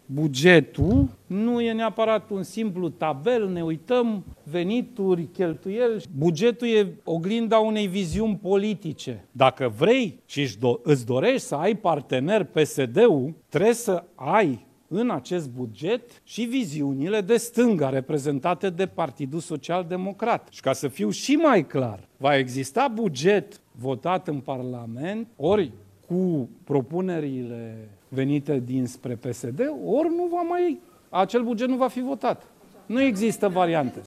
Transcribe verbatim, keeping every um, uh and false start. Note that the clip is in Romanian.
bugetul nu e neapărat un simplu tabel, ne uităm, venituri, cheltuieli. Bugetul e oglinda unei viziuni politice. Dacă vrei și îți dorești să ai partener P S D-ul, trebuie să ai în acest buget și viziunile de stânga reprezentate de Partidul Social Democrat. Și ca să fiu și mai clar, va exista buget votat în Parlament, ori cu propunerile venite dinspre P S D, ori nu va mai, acel buget nu va fi votat. Nu există variante.